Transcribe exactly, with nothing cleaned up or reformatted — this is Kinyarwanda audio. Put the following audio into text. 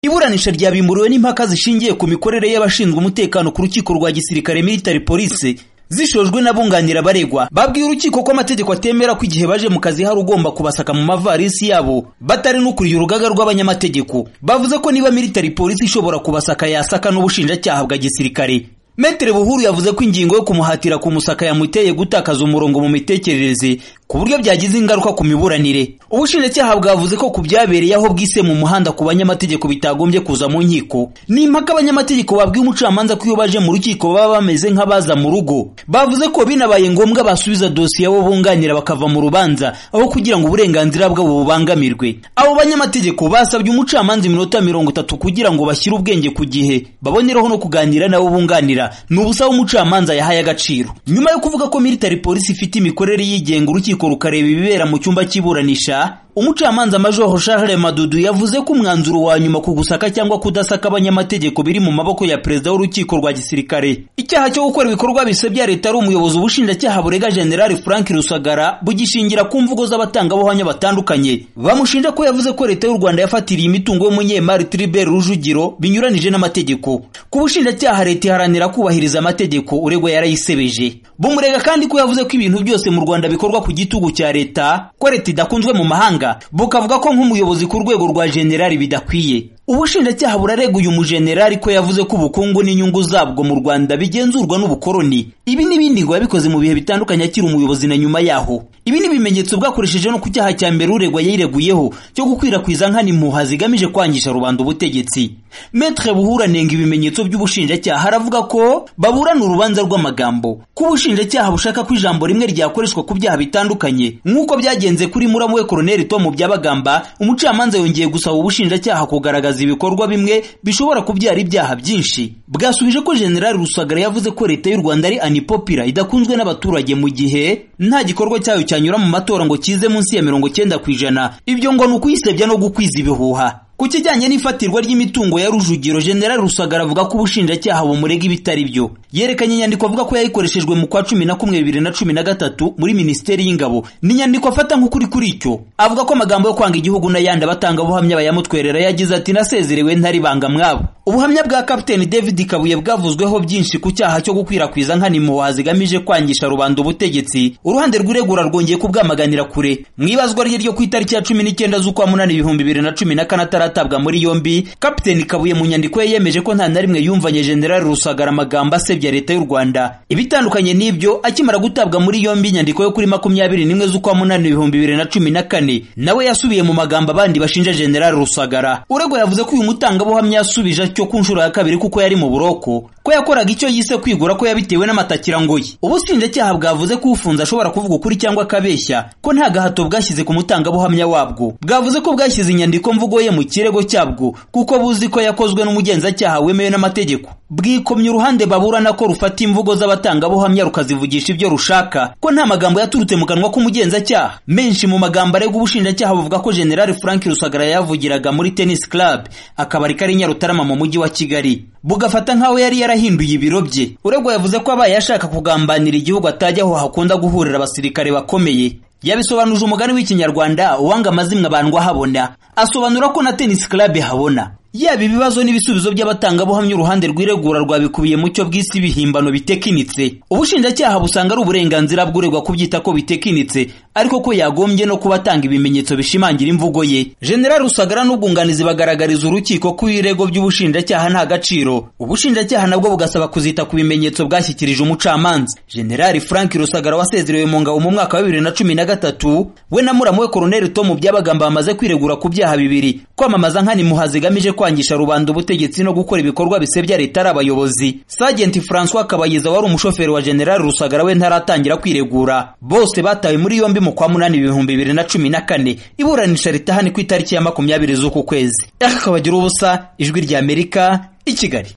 Iburanisha ryabimburiwe n'impaka zishingiye ku mikorere y'abashinzwe umutekano ku rukiko rwa gisirikare military police zishojwe n'abunganira baregwa. Babwiye urukiko ko amategeko atemera ko igihe baje mu kazi hari ugomba kubasaka mu mavarisi yabo batari n'ukuriye urugaga rw'abanyamategeko. Bavuze ko niba military police ishobora kubasaka yasaka n'ubushinjacyaha bwa gisirikare. Metre Buhuru yavuze ko ingingo yo kumuhatira kumusaka yamuteye gutakaza umurongo mu mitekerereze ku buryo byagize ingaruka ku miburanire. Ubushinjacyaha bwavuze ko kubyabereye aho bwise mu muhanda ku banyamategeko bitagombye kuza mu nkiko. Ni impaka abanyamategeko babwiye umucamanza ko iyo baje mu rukiko baba bameze nk'abaza mu rugo. Bavuze ko binabaye ngombwa basubiza dosiye abo bunganira bakava mu rubanza aho kugira ngo uburenganzira bwabo bubangamirwe. Abo banyamategeko basabye umucamanza iminota mirongo itatu kugira ngo bashyire ubwenge ku gihe baboneraho no kuganira nabo bunganira. N'ubusaba umucamanza yahaye agaciro. Nyuma yo kuvuga ko military police ifite imikorere yigenga urukiko rukareba ibibera mu cyumba cy'iburanisha, umucamanza Major Charles Madudu yavuze ko umwanzuro wa nyuma ku gusaka cyangwa kudasaka abanyamategeko biri mu maboko ya perezida w'urukiko rwa gisirikare. Icyaha cyo gukora ibikorwa bisebya leta ari umuyobozi ubushinjacyaha burega General Frank Rusagara bugishingira ku mvugo z'abatangabuhamya batandukanye. Bamushinja ko yavuze ko leta y'u Rwanda yafatiriye imitungo y'umunyemari Tribert Rujugiro binyuranije n'amategeko. Ku bushinjacyaha leta iharanira kubahiriza amategeko uregwa yarayisebeje. Bumurega kandi ko yavuze ko ibintu byose mu Rwanda bikorwa ku gitugu cya leta, ko leta idakunzwe mu mahanga. Bukavuga ko nk'umuyobozi ku rwego rwa generali bidakwiye. Ubushinjacyaha burarega uyu mujenerali ko yavuze ko ubukungu n'inyungu zabwo mu Rwanda bigenzurwa n'ubukoroni. Ibi n'ibindi ngo yabikoze mu bihe bitandukanye akiri umuyobozi na nyuma yaho. Ibi ni bimenyetso bwakoresheje no ku cyaha cya mbere uregwa yireguyeho cyo gukwirakwiza nkana impuha zigamije kwangisha rubanda ubutegetsi. Metre Buhuru anenga ibimenyetso by'ubushinjacyaha aravuga ko baburana urubanza rw'amagambo. Ku bushinjacyaha bushaka ko ijambo rimwe ryakoreshwa ku byaha bitandukanye nk'uko byagenze kuri muramu we Colonel Tom Byabagamba. Umucamanza yongeye gusaba ubushinjacyaha kugaragaza ibikorwa bimwe bishobora kubyara ibyaha byinshi. Bwasubije ko General Rusagara yavuze ko leta y'u Rwanda ari unpopular idakunzwe n'abaturage mu gihe nta gikorwa cyayo cyanyura mu matora ngo kize munsi ya mirongo cyenda ku ijana. Ibyo ngo n'ukuyisebya no gukwiza ibihuha. Ku kijyanye n'ifatirwa ry'imitungo ya Rujugiro, General Rusagara avuga ko ubushinjacyaha bumurega ibitari byo. Yerekanye inyandiko avuga ko yayikoreshejwe mu kwa cumi na kumwe bibiri na cumi na gatatu muri Minisiteri y'Ingabo. Ni inyandiko afata nk'ukuri kuri icyo. Avuga ko amagambo yo kwanga igihugu n'ayandi abatanga buhamya bayamutwerera yagize ati nasezerewe ntari banga mwabo. Ubuhamya bwa Captain David Kabuye bwavuzweho byinshi ku cyaha cyo gukwirakwiza nkana impuha zigamije kwangisha rubanda ubutegetsi. Uruhande rw'iregura rwongeye kubwamaganira kure. Mwibazwa rye ryo ku itariki ya cumi n'icyenda z'ukwa munani ibihumbi bibiri na cumi na kane tabwa muri yombi, Captain Kabuye mu nyandiko ye yemeje ko nta na rimwe yumvanye General Rusagara amagambo asebya leta y'u Rwanda. Ibitandukanye n'ibyo, akimara gutabwa muri yombi inyandiko yo kuri makumyabiri n'imwe z'ukwa munani ibihumbi bibiri na cumi na kane nawe yasubiye mu magambo abandi bashinja General Rusagara. Uregwa yavuze ko uyu mutangabuhamya yasubije cyo ku nshuro ya kabiri kuko yari mu buroko, ko yakoraga icyo yise kwigura ko yabitewe n'amatakira ngoyi. Ubushinjacyaha bwavuze ko ufunze ashobora kuvuga ukuri cyangwa akabeshya, ko nta gahato bwashyize ku mutangabuhamya wabwo. Bwavuze ko bwashyize inyandiko mvugo ye mu kirego cyabwo kuko buzi ko yakozwe n'umugenzacyaha wemewe n'amategeko. Bwikomye uruhande baburana ko rufata imvugo z'abatangabuhamya rukazivugisha ibyo rushaka, ko nta magambo yaturutse mu kanwa k'umugenzacyaha. Menshi mu magambo arega ubushinjacyaha buvuga ko General Frank Rusagara yavugiraga muri Tennis Club, akabari kari Nyarutarama mu mujyi wa Kigali. Bugafata nkaho yari yarahinduye ibiro bye. Uregwa yavuze ko abaye yashaka kugambanira igihugu atajya aho hakunda guhurira abasirikare bakomeye. Yabisobanuje umugani w'ikinyarwanda uwanga amazimwe abandwa habona. Asobanura ko na Tennis Club habona. Yaba ibibazo n'ibisubizo by'abatangabuhamya uruhande rw'iregura rwabikubiye mu cyo bw'isi bihimbano bitekinitse. Ubushinjacyaha busanga ari uburenganzira bw'uregwa kubyita ko bitekinitse, ariko ko yagombye no kubatanga ibimenyetso bishimangira imvugo ye. General Rusagara n'ubwunganizi bagaragariza urukiko ko irego by'ubushinjacyaha nta gaciro. Ubushinjacyaha nabwo bugasaba kuzita ku bimenyetso bwashyikirije umucamanza. General Frank Rusagara wasezerewe mu ngabo mu mwaka wa bibiri na cumi na gatatu, we na muramu we Colonel Tom Byabagamba bamaze kwiregura ku byaha bibiri: kwamamaza nkana impuha zigamije kwangisha rubanda ubutegetsi no gukora ibikorwa bisebya leta ari abayobozi. Sergeant François Kabayiza wari umushoferi wa General Rusagara we ntaratangira kwiregura. Bose batawe muri yombi mu kwa munani ibihumbi bibiri na cumi na kane. Iburanisha ritahani ku itariki ya makumyabiri z'uku kwezi. Akabagira ubusa, Ijwi ry'Amerika, i Kigali.